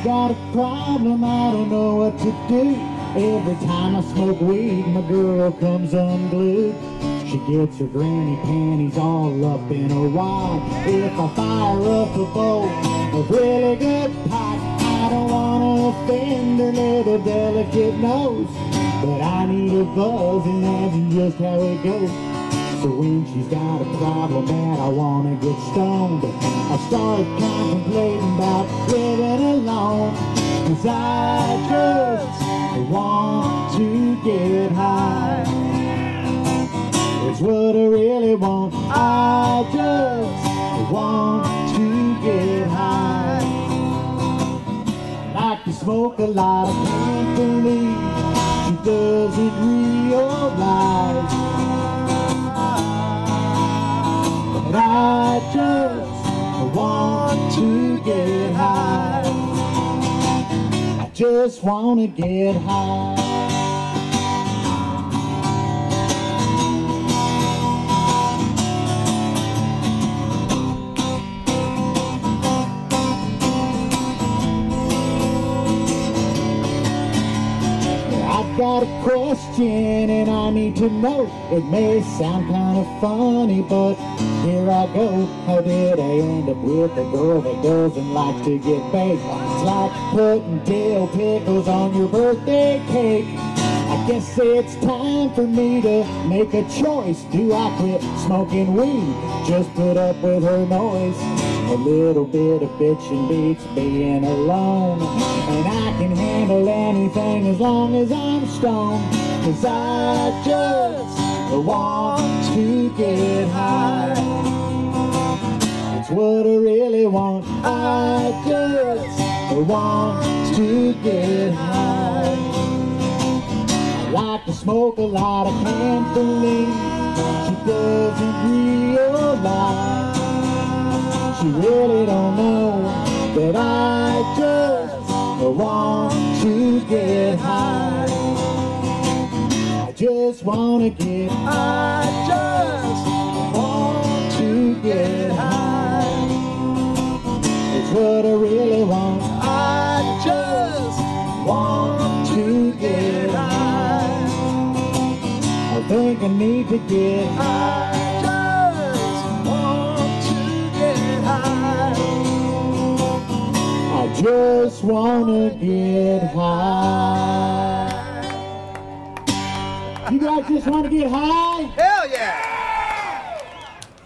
got a problem, I don't know what to do. Every time I smoke weed, my girl comes unglued. She gets her granny panties all up in her wad. If I fire up a bowl of really good pot, I don't wanna offend her little delicate nose, but I need a buzz, and that's just how it goes. So when she's got a problem that I wanna get stoned, I start contemplating about living alone. 'Cause I just want to get high. It's what I really want. I just want to get high. I like to smoke a lot, I can't believe she doesn't realize. But I just want to get high. I just want to get high. Got a question and I need to know. It may sound kind of funny, but here I go. How did I end up with a girl that doesn't like to get baked? It's like putting dill pickles on your birthday cake. I guess it's time for me to make a choice. Do I quit smoking weed? Just put up with her noise? A little bit of bitching beats being alone, and I can handle anything as long as I'm stoned. 'Cause I just want to get high. It's what I really want. I just want to get high. I like to smoke a lot, I can't believe she doesn't realize. She really don't know that I just want to get high. I just want to get high. I just want to get high. It's what I really want. I just want to get high. I think I need to get high. Just wanna get high. You guys just wanna get high? Hell yeah!